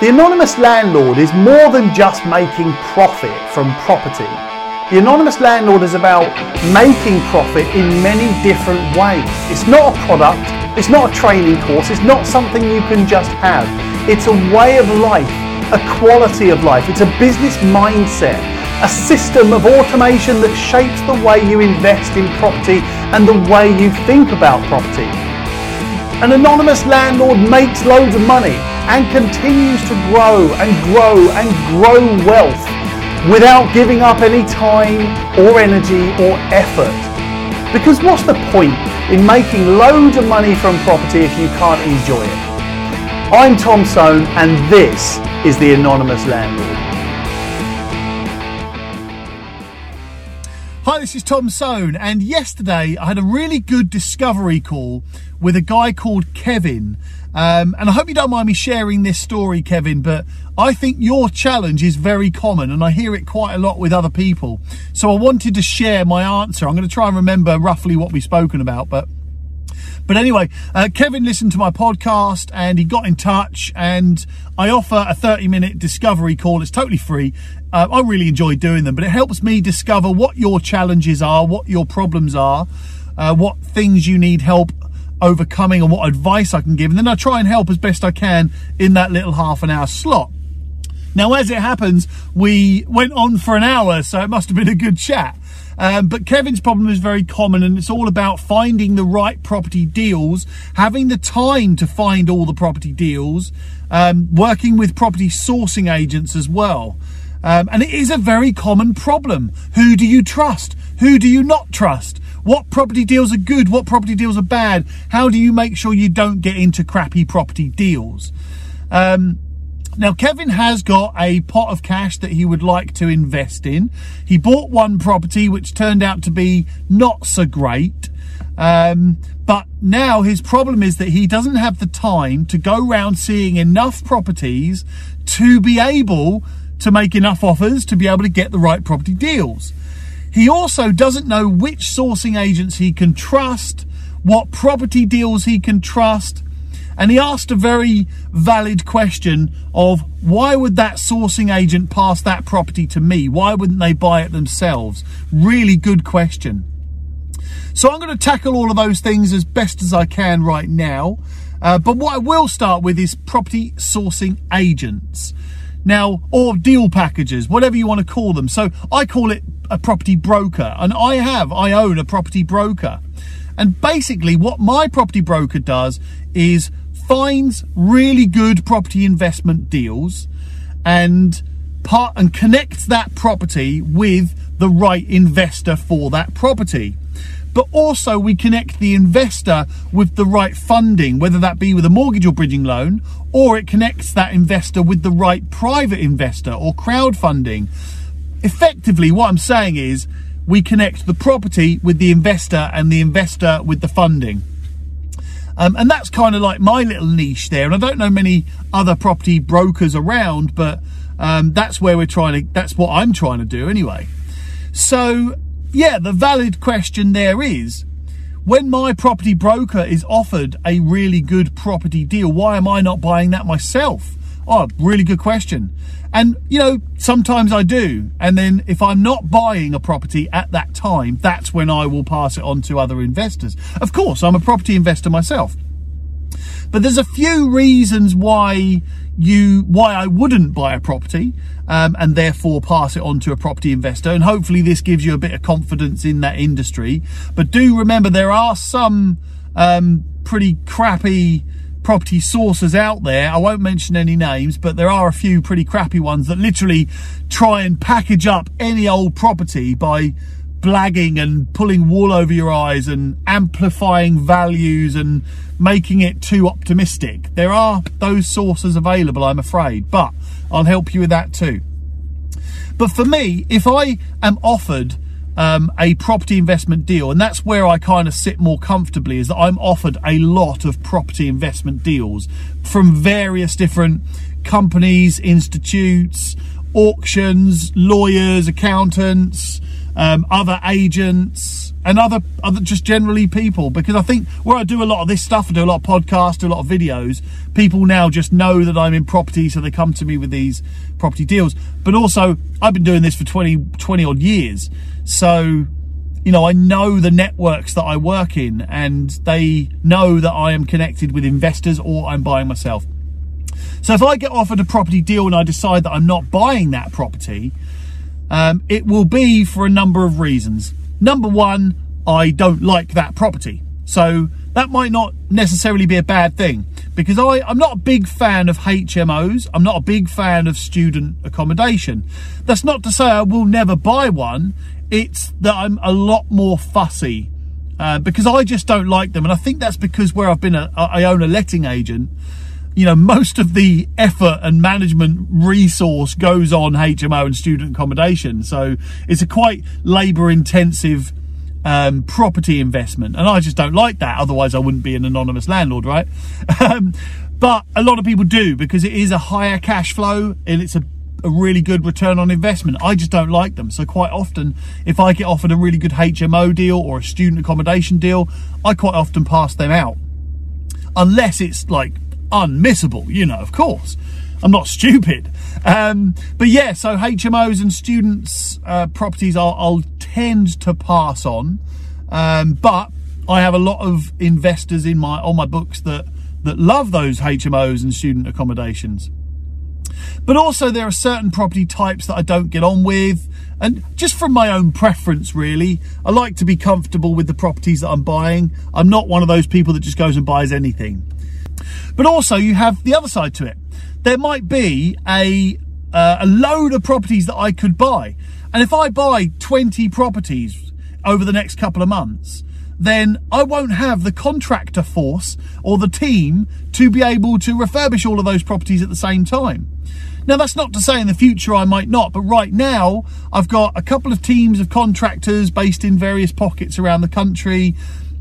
The anonymous landlord is more than just making profit from property. The anonymous landlord is about making profit in many different ways. It's not a product, it's not a training course, it's not something you can just have. It's a way of life, a quality of life, it's a business mindset, a system of automation that shapes the way you invest in property and the way you think about property. An anonymous landlord makes loads of money and continues to grow and grow and grow wealth without giving up any time or energy or effort. Because what's the point in making loads of money from property if you can't enjoy it? I'm Tom Soane and this is The Anonymous Landlord. Hi, this is Tom Soane, and yesterday I had a really good discovery call with a guy called Kevin. And I hope you don't mind me sharing this story, Kevin, but I think your challenge is very common and I hear it quite a lot with other people. So I wanted to share my answer. I'm going to try and remember roughly what we've spoken about, but anyway, Kevin listened to my podcast and he got in touch, and I offer a 30-minute discovery call. It's totally free. I really enjoy doing them, but it helps me discover what your challenges are, what your problems are, what things you need help overcoming and what advice I can give. And then I try and help as best I can in that little half an hour slot. Now, as it happens, we went on for an hour, so it must have been a good chat. But Kevin's problem is very common, and it's all about finding the right property deals, having the time to find all the property deals, working with property sourcing agents as well. And it is a very common problem. Who do you trust? Who do you not trust? What property deals are good? What property deals are bad? How do you make sure you don't get into crappy property deals? Now, Kevin has got a pot of cash that he would like to invest in. He bought one property which turned out to be not so great. But now his problem is that he doesn't have the time to go around seeing enough properties to be able to make enough offers to be able to get the right property deals. He also doesn't know which sourcing agents he can trust, what property deals he can trust. And he asked a very valid question of, why would that sourcing agent pass that property to me? Why wouldn't they buy it themselves? Really good question. So I'm going to tackle all of those things as best as I can right now. But what I will start with is property sourcing agents. Now, or deal packages, whatever you want to call them. So I call it a property broker, and I own a property broker. And basically what my property broker does is finds really good property investment deals and connects that property with the right investor for that property. But also we connect the investor with the right funding, whether that be with a mortgage or bridging loan, or it connects that investor with the right private investor or crowdfunding. Effectively, what I'm saying is we connect the property with the investor and the investor with the funding. And that's kind of like my little niche there. And I don't know many other property brokers around, but that's what I'm trying to do anyway. So yeah, the valid question there is, when my property broker is offered a really good property deal, why am I not buying that myself? Oh, really good question. And, you know, sometimes I do. And then if I'm not buying a property at that time, that's when I will pass it on to other investors. Of course, I'm a property investor myself. But there's a few reasons why I wouldn't buy a property and therefore pass it on to a property investor. And hopefully this gives you a bit of confidence in that industry. But do remember, there are some pretty crappy property sources out there. I won't mention any names, but there are a few pretty crappy ones that literally try and package up any old property by blagging and pulling wool over your eyes and amplifying values and making it too optimistic. There are those sources available, I'm afraid, but I'll help you with that too. But for me, if I am offered a property investment deal, and that's where I kind of sit more comfortably, is that I'm offered a lot of property investment deals from various different companies, institutes, auctions, lawyers, accountants, other agents, and other just generally people, because I think where I do a lot of this stuff, I do a lot of podcasts, do a lot of videos, people now just know that I'm in property, so they come to me with these property deals. But also, I've been doing this for 20 odd years, so you know, I know the networks that I work in, and they know that I am connected with investors or I'm buying myself. So if I get offered a property deal and I decide that I'm not buying that property, it will be for a number of reasons. Number one, I don't like that property. So that might not necessarily be a bad thing, because I'm not a big fan of HMOs. I'm not a big fan of student accommodation. That's not to say I will never buy one. It's that I'm a lot more fussy because I just don't like them. And I think that's because where I've been, I own a letting agent. You know, most of the effort and management resource goes on HMO and student accommodation. So it's a quite labour intensive property investment. And I just don't like that. Otherwise I wouldn't be an anonymous landlord, right? But a lot of people do, because it is a higher cash flow and it's a really good return on investment. I just don't like them. So quite often, if I get offered a really good HMO deal or a student accommodation deal, I quite often pass them out. Unless it's like unmissable, you know, of course. I'm not stupid. But yeah, so HMOs and students' properties I'll tend to pass on. But I have a lot of investors on my books that love those HMOs and student accommodations. But also there are certain property types that I don't get on with, and just from my own preference really, I like to be comfortable with the properties that I'm buying. I'm not one of those people that just goes and buys anything. But also you have the other side to it. There might be a load of properties that I could buy, and if I buy 20 properties over the next couple of months, then I won't have the contractor force or the team to be able to refurbish all of those properties at the same time. Now, that's not to say in the future I might not, but right now I've got a couple of teams of contractors based in various pockets around the country.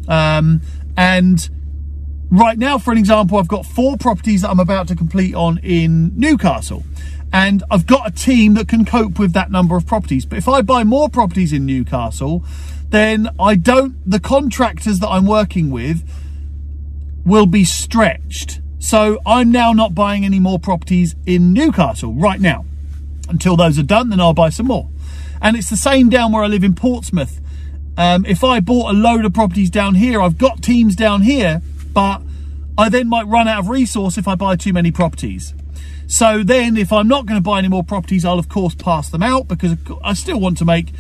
And right now, for an example, I've got 4 properties that I'm about to complete on in Newcastle. And I've got a team that can cope with that number of properties. But if I buy more properties in Newcastle, then the contractors that I'm working with will be stretched. So I'm now not buying any more properties in Newcastle right now. Until those are done, then I'll buy some more. And it's the same down where I live in Portsmouth. If I bought a load of properties down here, I've got teams down here, but I then might run out of resource if I buy too many properties. So then if I'm not going to buy any more properties, I'll of course pass them out, because I still want to make,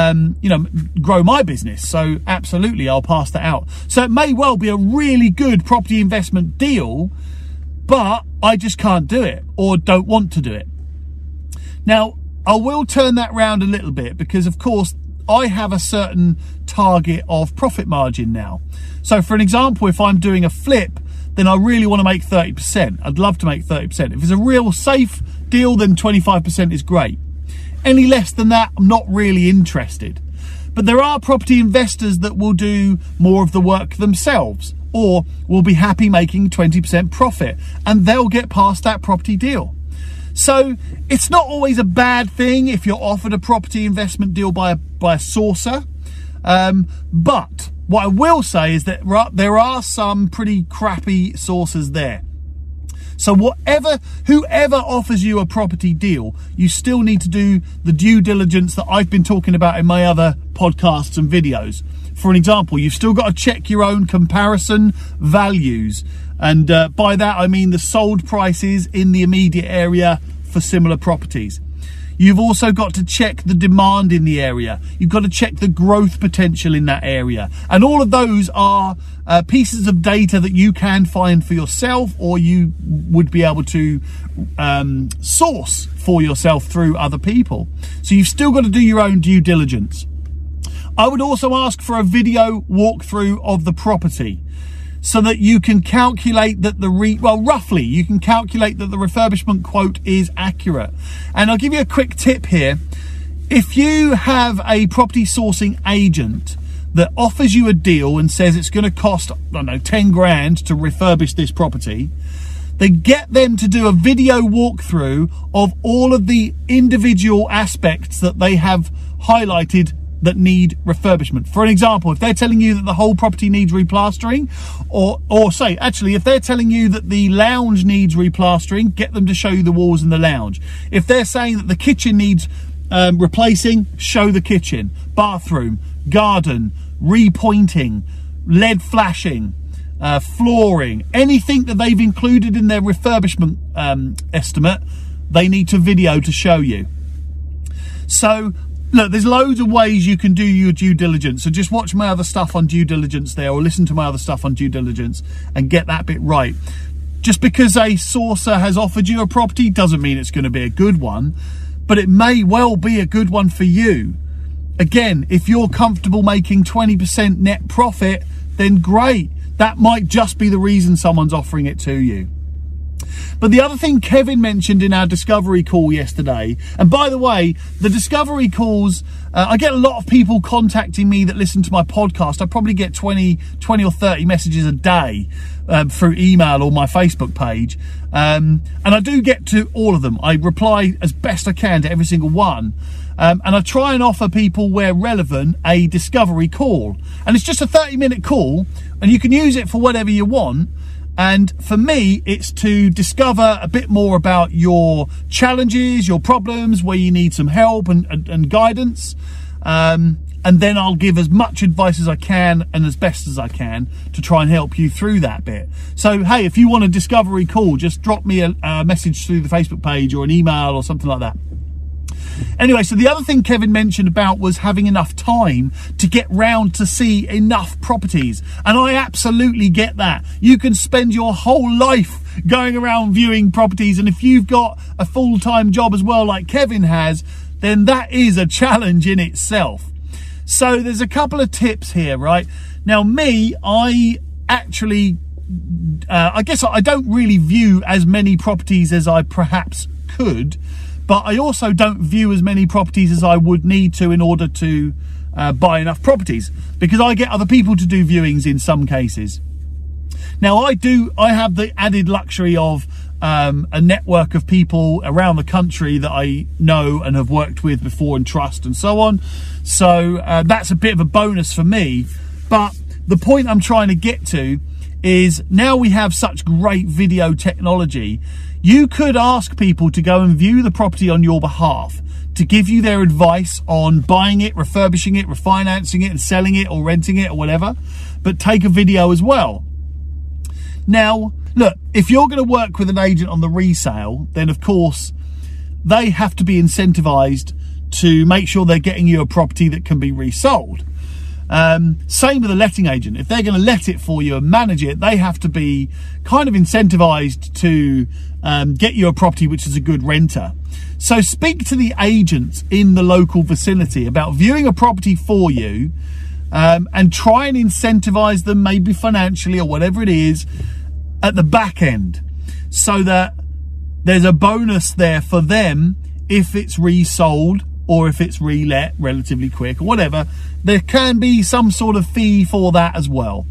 grow my business. So absolutely, I'll pass that out. So it may well be a really good property investment deal, but I just can't do it or don't want to do it. Now, I will turn that round a little bit, because of course I have a certain target of profit margin now. So for an example, if I'm doing a flip, then I really want to make 30%. I'd love to make 30%. If it's a real safe deal, then 25% is great. Any less than that, I'm not really interested. But there are property investors that will do more of the work themselves, or will be happy making 20% profit, and they'll get past that property deal. So it's not always a bad thing if you're offered a property investment deal by a sourcer. But what I will say is that there are some pretty crappy sources there. So whoever offers you a property deal, you still need to do the due diligence that I've been talking about in my other podcasts and videos. For an example, you've still got to check your own comparison values. And by that, I mean the sold prices in the immediate area for similar properties. You've also got to check the demand in the area. You've got to check the growth potential in that area. And all of those are pieces of data that you can find for yourself, or you would be able to source for yourself through other people. So you've still got to do your own due diligence. I would also ask for a video walkthrough of the property, so that you can calculate that roughly you can calculate that the refurbishment quote is accurate. And I'll give you a quick tip here. If you have a property sourcing agent that offers you a deal and says it's going to cost, 10 grand to refurbish this property, then get them to do a video walkthrough of all of the individual aspects that they have highlighted that need refurbishment. For an example, if they're telling you that the whole property needs replastering, or say, actually, if they're telling you that the lounge needs replastering, get them to show you the walls in the lounge. If they're saying that the kitchen needs replacing, show the kitchen, bathroom, garden, repointing, LED flashing, flooring, anything that they've included in their refurbishment estimate, they need to video to show you. So look, there's loads of ways you can do your due diligence. So just watch my other stuff on due diligence there, or listen to my other stuff on due diligence and get that bit right. Just because a sourcer has offered you a property doesn't mean it's going to be a good one, but it may well be a good one for you. Again, if you're comfortable making 20% net profit, then great. That might just be the reason someone's offering it to you. But the other thing Kevin mentioned in our discovery call yesterday, and by the way, the discovery calls, I get a lot of people contacting me that listen to my podcast. I probably get 20 or 30 messages a day through email or my Facebook page. And I do get to all of them. I reply as best I can to every single one. And I try and offer people, where relevant, a discovery call. And it's just a 30-minute call, and you can use it for whatever you want. And for me, it's to discover a bit more about your challenges, your problems, where you need some help and guidance. And then I'll give as much advice as I can and as best as I can to try and help you through that bit. So, hey, if you want a discovery call, just drop me a message through the Facebook page or an email or something like that. Anyway, so the other thing Kevin mentioned about was having enough time to get round to see enough properties. And I absolutely get that. You can spend your whole life going around viewing properties. And if you've got a full-time job as well, like Kevin has, then that is a challenge in itself. So there's a couple of tips here, right? Now, me, I actually, I guess I don't really view as many properties as I perhaps could. But I also don't view as many properties as I would need to in order to buy enough properties, because I get other people to do viewings in some cases. Now I have the added luxury of a network of people around the country that I know and have worked with before and trust and so on. So that's a bit of a bonus for me. But the point I'm trying to get to is, now we have such great video technology, you could ask people to go and view the property on your behalf, to give you their advice on buying it, refurbishing it, refinancing it and selling it or renting it or whatever, but take a video as well. Now, look, if you're going to work with an agent on the resale, then of course they have to be incentivized to make sure they're getting you a property that can be resold. Same with a letting agent. If they're going to let it for you and manage it, they have to be kind of incentivized to get you a property which is a good renter. So speak to the agents in the local vicinity about viewing a property for you, and try and incentivize them, maybe financially or whatever it is, at the back end, so that there's a bonus there for them if it's resold or if it's relet relatively quick or whatever. There can be some sort of fee for that as well.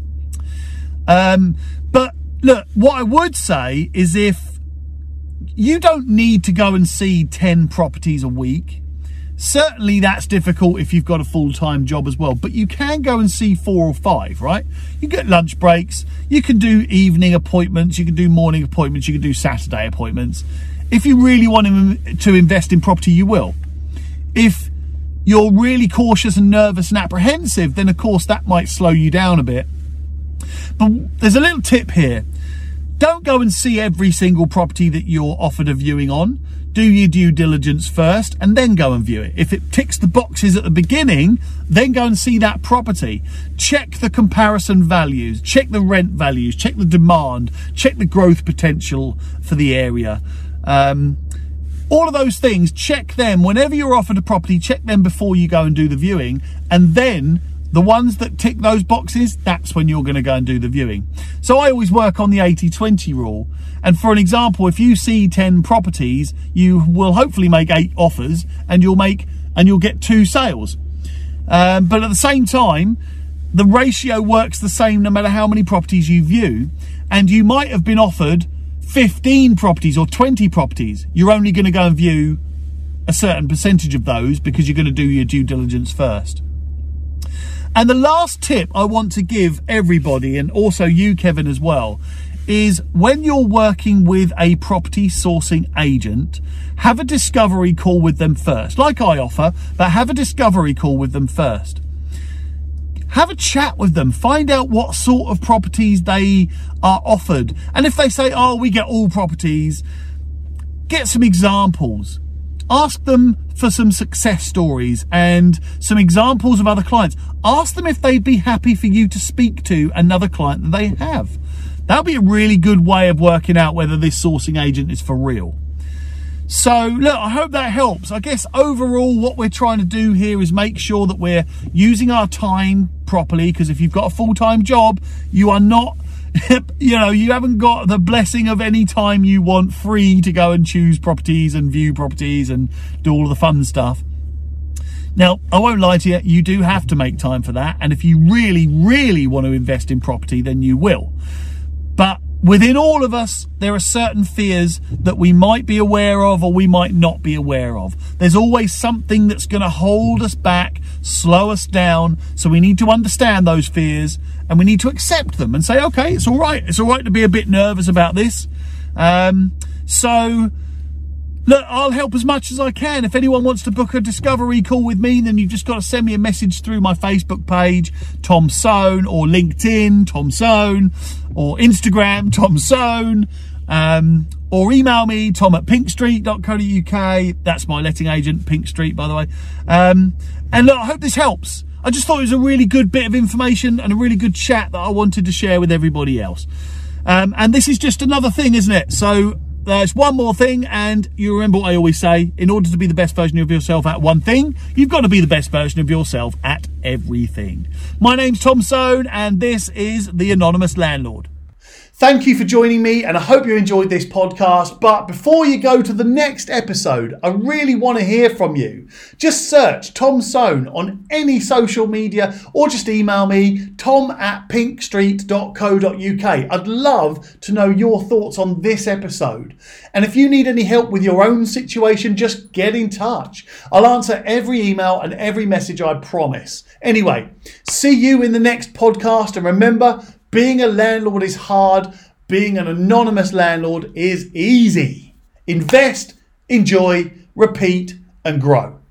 But look, what I would say is, if you don't need to go and see 10 properties a week, certainly that's difficult if you've got a full-time job as well, but you can go and see 4 or 5, right? You get lunch breaks, you can do evening appointments, you can do morning appointments, you can do Saturday appointments. If you really want to invest in property, you will. If you're really cautious and nervous and apprehensive, then of course that might slow you down a bit. But there's a little tip here. Don't go and see every single property that you're offered a viewing on. Do your due diligence first and then go and view it. If it ticks the boxes at the beginning, then go and see that property. Check the comparison values, check the rent values, check the demand, check the growth potential for the area. All of those things, check them. Whenever you're offered a property, check them before you go and do the viewing. And then the ones that tick those boxes, that's when you're going to go and do the viewing. So I always work on the 80-20 rule. And for an example, if you see 10 properties, you will hopefully make 8 offers and you'll get 2 sales. But at the same time, the ratio works the same no matter how many properties you view. And you might have been offered 15 properties or 20 properties. You're only going to go and view a certain percentage of those because you're going to do your due diligence first. And the last tip I want to give everybody, and also you, Kevin, as well, is when you're working with a property sourcing agent, have a discovery call with them first, like I offer, but have a discovery call with them first. Have a chat with them, find out what sort of properties they are offered. And if they say, oh, we get all properties, get some examples. Ask them for some success stories and some examples of other clients. Ask them if they'd be happy for you to speak to another client that they have. That'll be a really good way of working out whether this sourcing agent is for real. So look, I hope that helps. I guess overall what we're trying to do here is make sure that we're using our time properly, because if you've got a full-time job, you are not, you haven't got the blessing of any time you want free to go and choose properties and view properties and do all of the fun stuff. Now, I won't lie to you, you do have to make time for that. And if you really, really want to invest in property, then you will. But within all of us, there are certain fears that we might be aware of or we might not be aware of. There's always something that's going to hold us back, slow us down. So we need to understand those fears and we need to accept them and say, okay, it's all right. It's all right to be a bit nervous about this. So look, I'll help as much as I can. If anyone wants to book a discovery call with me, then you've just got to send me a message through my Facebook page, Tom Soane, or LinkedIn, Tom Soane, or Instagram, Tom Soane, or email me, tom@pinkstreet.co.uk. That's my letting agent, Pink Street, by the way. And look, I hope this helps. I just thought it was a really good bit of information and a really good chat that I wanted to share with everybody else. And this is just another thing, isn't it? So there's one more thing, and you remember what I always say, in order to be the best version of yourself at one thing, you've got to be the best version of yourself at everything. My name's Tom Soane, and this is The Anonymous Landlord. Thank you for joining me, and I hope you enjoyed this podcast. But before you go to the next episode, I really want to hear from you. Just search Tom Soane on any social media, or just email me, tom@pinkstreet.co.uk. I'd love to know your thoughts on this episode. And if you need any help with your own situation, just get in touch. I'll answer every email and every message, I promise. Anyway, see you in the next podcast, and remember, being a landlord is hard. Being an anonymous landlord is easy. Invest, enjoy, repeat, and grow.